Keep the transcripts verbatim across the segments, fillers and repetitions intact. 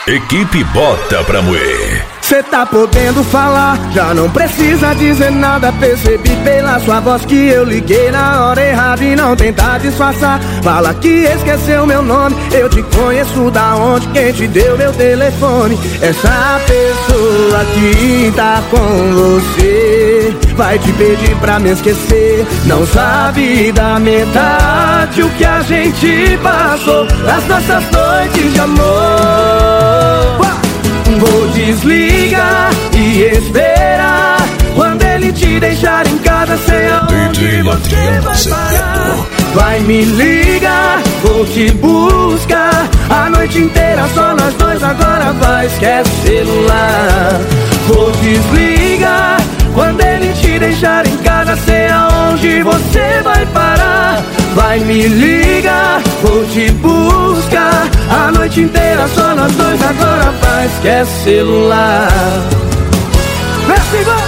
Equipe Bota Pra Moer. Cê tá podendo falar, já não precisa dizer nada. Percebi pela sua voz que eu liguei na hora errada e não tentar disfarçar. Fala que esqueceu meu nome, eu te conheço da onde, quem te deu meu telefone. Essa pessoa que tá com você vai te pedir pra me esquecer. Não sabe da metade o que a gente passou, as nossas noites de amor. Vou desligar e esperar. Quando ele te deixar em casa, sei aonde você vai parar. Vai me ligar, vou te buscar. A noite inteira só nós dois, agora vai, esquece celular. Vou desligar. Quando ele te deixar em casa, sei aonde você vai parar. Vai me ligar, vou te buscar. A noite inteira só nós dois, agora vai, esquece celular. Desce, vai!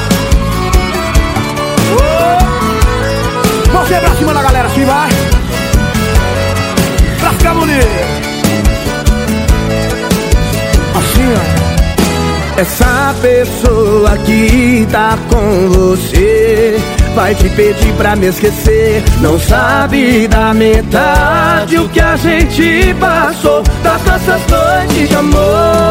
Você pra cima da galera, assim vai. Pra ficar bonito. Assim, ó. Essa pessoa que tá com você vai te pedir pra me esquecer. Não sabe da metade o que a gente passou, das nossas noites de amor.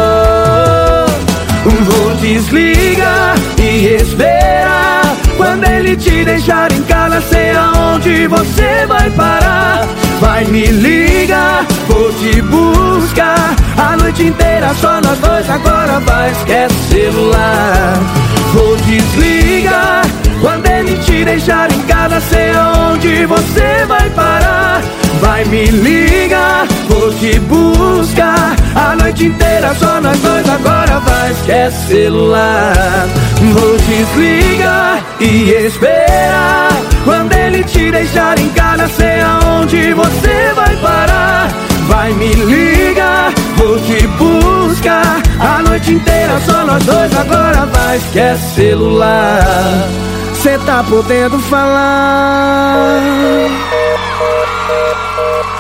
Vou desligar e esperar. Quando ele te deixar em casa, sei aonde você vai parar. Vai me ligar, vou te buscar. A noite inteira só nós dois, agora vai, esquece celular. Vou desligar. Quando ele te deixar em casa, sei aonde você vai parar. Vai me ligar, vou te buscar. A noite inteira só nós dois, agora vai, esquece celular. Vou desligar e esperar. Quando ele te deixar em casa, sei aonde você vai parar. Vai me ligar, vou te buscar. A noite inteira só nós dois, agora vai, esquece celular. Cê tá podendo falar.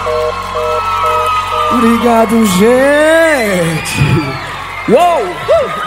Obrigado, gente. Uou!